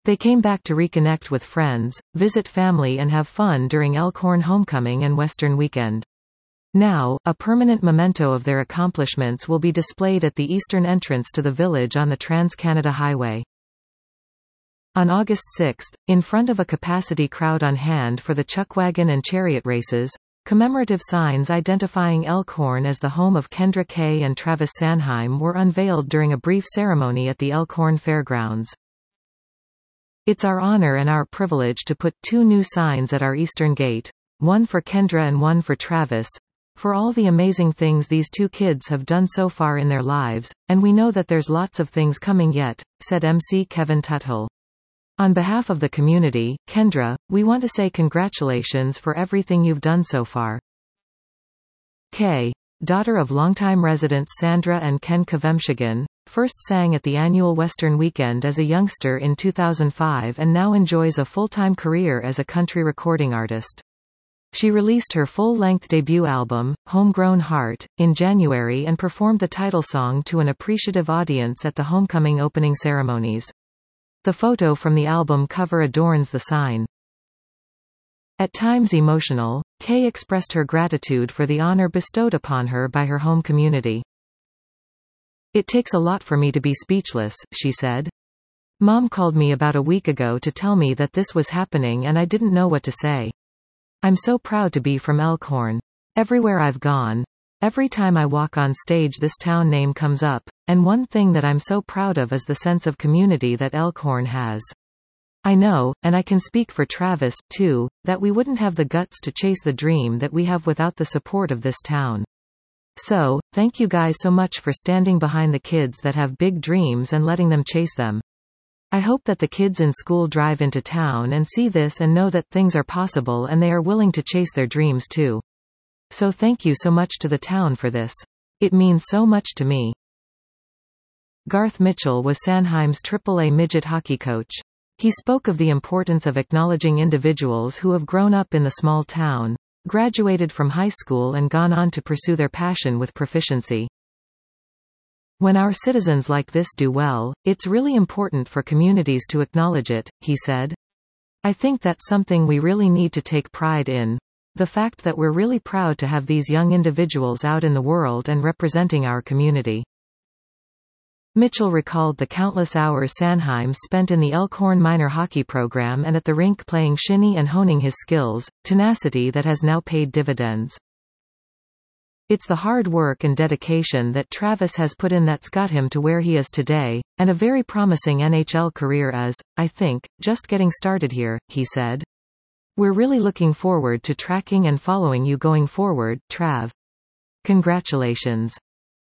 They came back to reconnect with friends, visit family and have fun during Elkhorn Homecoming and Western Weekend. Now, a permanent memento of their accomplishments will be displayed at the eastern entrance to the village on the Trans-Canada Highway. On August 6, in front of a capacity crowd on hand for the chuckwagon and chariot races, commemorative signs identifying Elkhorn as the home of Kendra Kay and Travis Sanheim were unveiled during a brief ceremony at the Elkhorn Fairgrounds. It's our honor and our privilege to put 2 new signs at our eastern gate, one for Kendra and one for Travis, for all the amazing things these 2 kids have done so far in their lives, and we know that there's lots of things coming yet, said MC Kevin Tuthill. On behalf of the community, Kendra, we want to say congratulations for everything you've done so far. Kay, daughter of longtime residents Sandra and Ken Kavemshagan, first sang at the annual Western Weekend as a youngster in 2005 and now enjoys a full-time career as a country recording artist. She released her full-length debut album, Homegrown Heart, in January and performed the title song to an appreciative audience at the homecoming opening ceremonies. The photo from the album cover adorns the sign. At times emotional, Kay expressed her gratitude for the honor bestowed upon her by her home community. "It takes a lot for me to be speechless," she said. "Mom called me about a week ago to tell me that this was happening and I didn't know what to say. I'm so proud to be from Elkhorn. Everywhere I've gone, every time I walk on stage this town name comes up, and one thing that I'm so proud of is the sense of community that Elkhorn has. I know, and I can speak for Travis, too, that we wouldn't have the guts to chase the dream that we have without the support of this town. So, thank you guys so much for standing behind the kids that have big dreams and letting them chase them. I hope that the kids in school drive into town and see this and know that things are possible and they are willing to chase their dreams too. So thank you so much to the town for this. It means so much to me." Garth Mitchell was Sanheim's AAA midget hockey coach. He spoke of the importance of acknowledging individuals who have grown up in the small town, graduated from high school and gone on to pursue their passion with proficiency. "When our citizens like this do well, it's really important for communities to acknowledge it," he said. "I think that's something we really need to take pride in. The fact that we're really proud to have these young individuals out in the world and representing our community." Mitchell recalled the countless hours Sanheim spent in the Elkhorn minor hockey program and at the rink playing shinny and honing his skills, tenacity that has now paid dividends. "It's the hard work and dedication that Travis has put in that's got him to where he is today, and a very promising NHL career is, I think, just getting started here," he said. "We're really looking forward to tracking and following you going forward, Trav. Congratulations."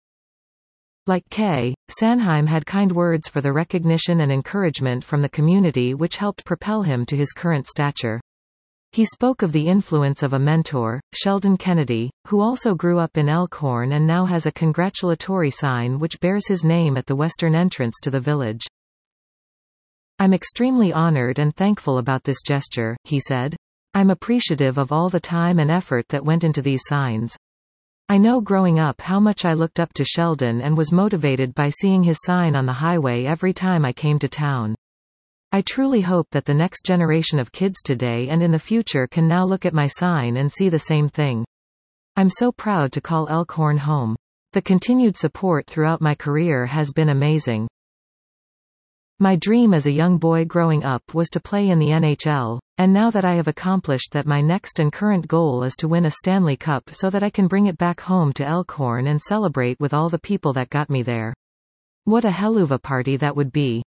Like Kay, Sanheim had kind words for the recognition and encouragement from the community which helped propel him to his current stature. He spoke of the influence of a mentor, Sheldon Kennedy, who also grew up in Elkhorn and now has a congratulatory sign which bears his name at the western entrance to the village. "I'm extremely honored and thankful about this gesture," he said. "I'm appreciative of all the time and effort that went into these signs. I know growing up how much I looked up to Sheldon and was motivated by seeing his sign on the highway every time I came to town. I truly hope that the next generation of kids today and in the future can now look at my sign and see the same thing. I'm so proud to call Elkhorn home. The continued support throughout my career has been amazing. My dream as a young boy growing up was to play in the NHL, and now that I have accomplished that, my next and current goal is to win a Stanley Cup so that I can bring it back home to Elkhorn and celebrate with all the people that got me there. What a helluva party that would be."